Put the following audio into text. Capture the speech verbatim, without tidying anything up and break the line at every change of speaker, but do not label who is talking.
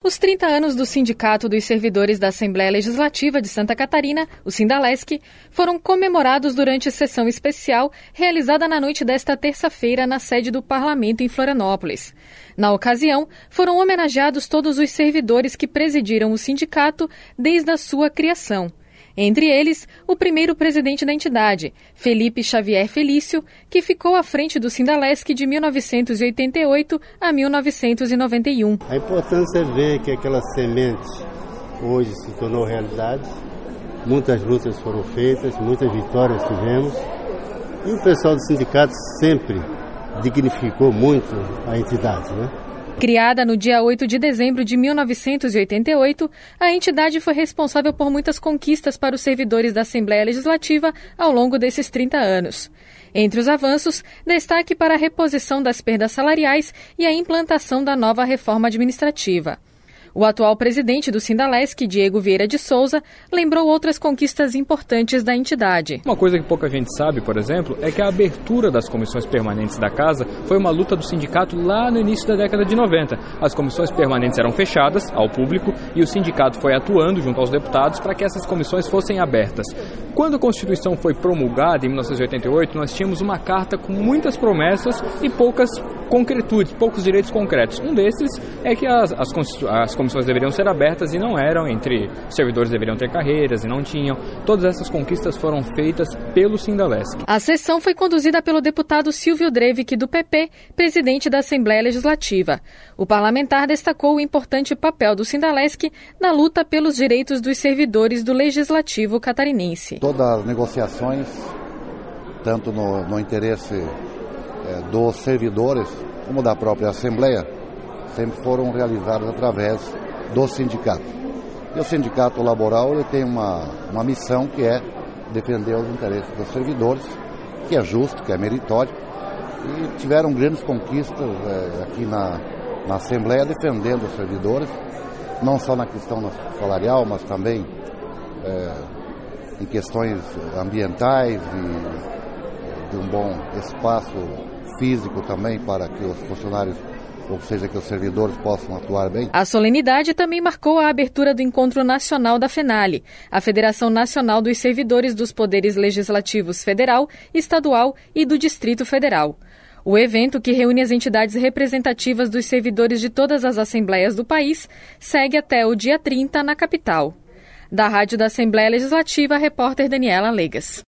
Os trinta anos do Sindicato dos Servidores da Assembleia Legislativa de Santa Catarina, o Sindalesc, foram comemorados durante sessão especial realizada na noite desta terça-feira na sede do Parlamento em Florianópolis. Na ocasião, foram homenageados todos os servidores que presidiram o sindicato desde a sua criação. Entre eles, o primeiro presidente da entidade, Felipe Xavier Felício, que ficou à frente do Sindalesc de mil novecentos e oitenta e oito a mil novecentos e noventa e um.
A importância é ver que aquela semente hoje se tornou realidade. Muitas lutas foram feitas, muitas vitórias tivemos. E o pessoal do sindicato sempre dignificou muito a entidade, né?
Criada no dia oito de dezembro de mil novecentos e oitenta e oito, a entidade foi responsável por muitas conquistas para os servidores da Assembleia Legislativa ao longo desses trinta anos. Entre os avanços, destaque para a reposição das perdas salariais e a implantação da nova reforma administrativa. O atual presidente do Sindalesc, Diego Vieira de Souza, lembrou outras conquistas importantes da entidade.
Uma coisa que pouca gente sabe, por exemplo, é que a abertura das comissões permanentes da Casa foi uma luta do sindicato lá no início da década de noventa. As comissões permanentes eram fechadas ao público e o sindicato foi atuando junto aos deputados para que essas comissões fossem abertas. Quando a Constituição foi promulgada em mil novecentos e oitenta e oito, nós tínhamos uma carta com muitas promessas e poucas concretudes, poucos direitos concretos. Um desses é que as, as, as comissões deveriam ser abertas e não eram, entre os servidores deveriam ter carreiras e não tinham. Todas essas conquistas foram feitas pelo Sindalesc.
A sessão foi conduzida pelo deputado Silvio Drevic, do P P, presidente da Assembleia Legislativa. O parlamentar destacou o importante papel do Sindalesc na luta pelos direitos dos servidores do Legislativo catarinense.
Todas as negociações, tanto no, no interesse é, dos servidores como da própria Assembleia, sempre foram realizadas através do sindicato. E o sindicato laboral ele tem uma, uma missão que é defender os interesses dos servidores, que é justo, que é meritório, e tiveram grandes conquistas é, aqui na, na Assembleia defendendo os servidores, não só na questão salarial, mas também é, em questões ambientais e de um bom espaço físico também para que os funcionários, ou seja, que os servidores possam atuar bem.
A solenidade também marcou a abertura do Encontro Nacional da FENALE, a Federação Nacional dos Servidores dos Poderes Legislativos Federal, Estadual e do Distrito Federal. O evento, que reúne as entidades representativas dos servidores de todas as assembleias do país, segue até o dia trinta na capital. Da Rádio da Assembleia Legislativa, a repórter Daniela Legas.